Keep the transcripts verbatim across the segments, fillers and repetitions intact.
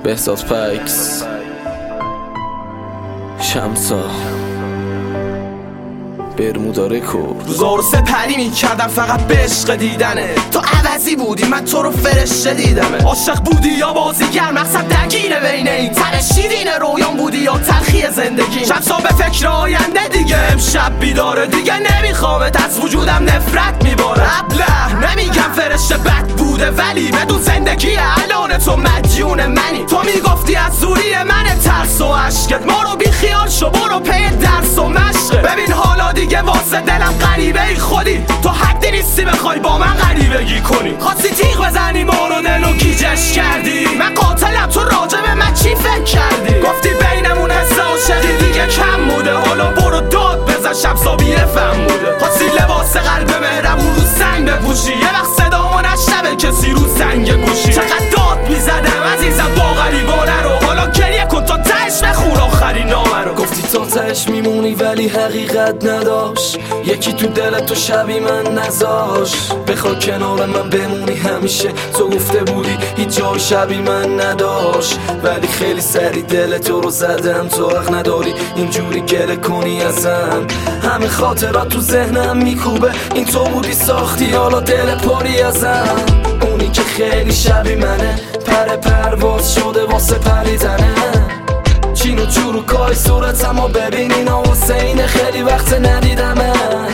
بهزاد پکس، شمسا، برمودا رکورد. روزا رو سپری میکردم فقط به عشق دیدنه، تو عوضی بودی من تو رو فرشته دیدمه. عاشق بودی یا بازیگر، مقصد درگیره بین این تن شیرین رویان بودی یا تلخی زندگی. شمسا به فکر آینده دیگه، امشب بیداره دیگه، نمیخوامت از وجودم نفرت میباره. ابله نمیگم فرشته بد بوده، ولی بدون زندگی الان تو مدیون منی. تو میگفتی از زوری من ترس و عشقت، ما رو بی خیال شو برو پی درس و مشقه. ببین حالا دیگه واسه دلم غریبه ای خودی، تو حدی نیستی بخوای با من غریبگی کنی. خواستی تیغ بزنی ما رو دل و گیجش کردی، من قاتلم تو راجع به من چی فکر کردی؟ گفتی بینمون حس عاشقی دیگه کم بوده، حالا برو داد بزن شمسا بی‌فهم بوده. خواستی لباس قلب مهربون رو سنگ بپوشی، یه وقت صدامو نشنوه کسی رو سنگ گوشی. چقدر داد میزدم عزیزم با غریبانه رو، حالا گریه کن تا تهش بخون آخرین نامه رو. گفتی تا تهش میمونی ولی حقیقت نداشت، یکی تو دلت تو شبی من نذاش. بخوا کنار من بمونی همیشه، تو گفته بودی هیچ جای شبی من نداشت، ولی خیلی سری دل تو رو زدم. تو حق نداری اینجوری گله کنی ازم، همه خاطرات تو ذهنم میکوبه، این تو بودی ساختی حالا دل پاری ازم. اونی که خیلی شبی منه، پر پرواز شده واسه پریدنه. چین و چروکای صورتمو ببین اینا واسه اینه، خیلی وقت ندیدمه.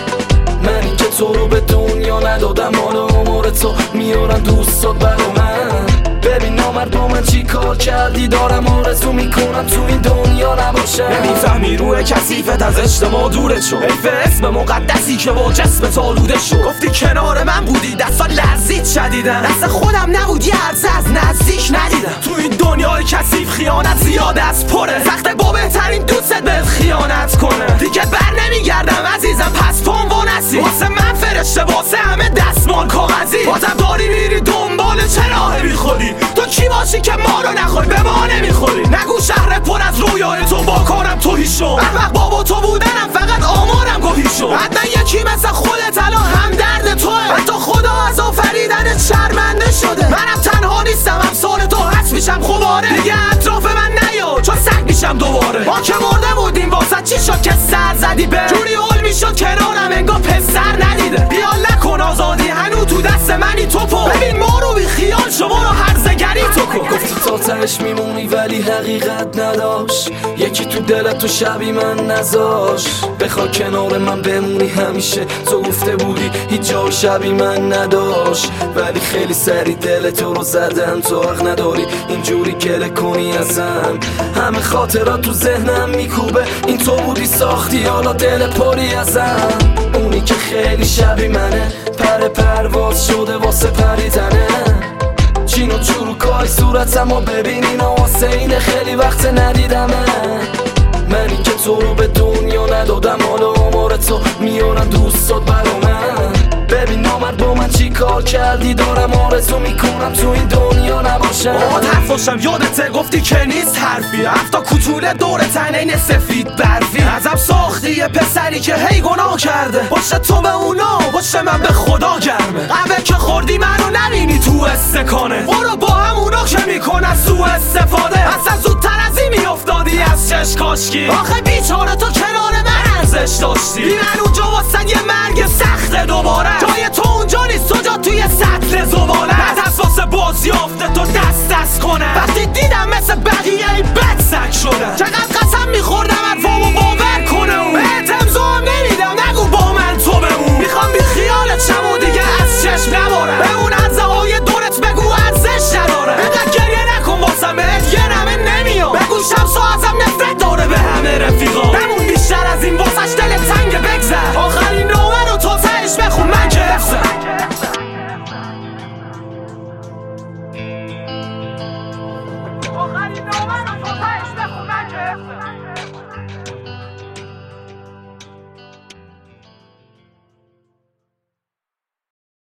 منی که تو رو به دنیا ندادم، حالا عمر تو میارن دوستات برا من. ببین نامرد با من چی کار کردی، دارم آرزو میکنم تو این دنیا نباشم. نمیفهمی روح کثیفت از اجتماع دورت شد، حیف اسم مقدسی که با جسمت آلوده شد. گفتی کنار من بودی دستا لرزید شدیدن، دست خودم نبود یه عرضه از نزدیک ندیدم. تو این دنیای کثیف خیانت زیاده از پره، سخته با بهترین دوستت بهت خیانت کنه. دیگه بر نمیگردم عزیزم پس پام وانسی، واسه من فرشته واسه همه دستمال کاغذی. بازم داری میری دنبال چه راه بی خودی، تو کی باشی که ما رو نخوای به ما نمیخوری. نگو شهر پر از رویای تو با کارم توهی شو، هر وقت بابا تو بودنم فقط آمارم گاهی شو. حتما یکی مثل خودت الان هم درد توه، حتی خدا از آفریدنت شرمنده شده. منم تنها نیستم، امثال تو هست میشم خوباره، دیگه اطراف من نیا چون سگ میشم دوباره. ما که مرده بودیم واسه چی شد که سر زدی به جوری حل میشد کنارم انگار پسر ندیده. بیال نکن آزادی هنو تو دست منی توپو، ببین ما رو بی خیال شو برو هرزگری تو کن. گفتی تا تهش میمونی ولی حقیقت نداشت، یکی تو دلت تو شبی من نذاش. بخوا کنار من بمونی همیشه، تو گفته بودی هیچ جای شبی من نداشت، ولی خیلی سری دل تو رو زدم. تو حق نداری اینجوری گله کنی ازم، همه خاطرات تو ذهنم میکوبه، این تو بودی ساختی حالا دل پاری ازم. اونی که خیلی شبی منه، پر پرواز شده واسه پریدنه. چین و چروکای صورتمو ببین اینا واسه اینه، خیلی وقت ندیدمه. منی که تو رو به دنیا ندادم، حالا عمر تو میارن دوستات برا من. ببین نامرد با من چی کار کردی، دارم آرزو میکنم تو این دنیا نباشم. باهات حرف باشم یادته گفتی که نیست حرفی، هفتا کوتوله دور تنین سفید برفی. ازم ساختی یه پسری که هی گناه کرده، باشه تو به اونا باشه من به خدا گرمه. قهوه که خوردی منو نبینی تو استکانه، برو با هم اونا که میکنن سو استفاده. اصلا زودتر از این میافتادی از چش کاشکی، آخه بیچاره تو کنار من ارزش داشتی. بی من اونجا واسه یه مرگ سخت دوباره، جای تو اونجا نیست تو جا توی سطل زباله. از اساس بازی افته تو دست دست کنه، وقتی دیدم مثل بقیه ای بد سک شده. چقدر قسم میخوردم حرفامو باور کنه اون، بهت امضا هم نمیدم نگو با من تو بمون. میخوام بی خیالت شم و دیگه از چشم نبارم، به اون عرضه های دورت بگو ارزش نداره. اینقدر گریه نکن واسم بهت یه نمه نمیام، بگو شمسا ازم نفرت داره به همه رفیقا. نمون بیشتر از این واسش دل تنگ بگذر، آخرین نامه رو تو تهش بخون من که افسر. آخرین نامه رو تو تهش بخون.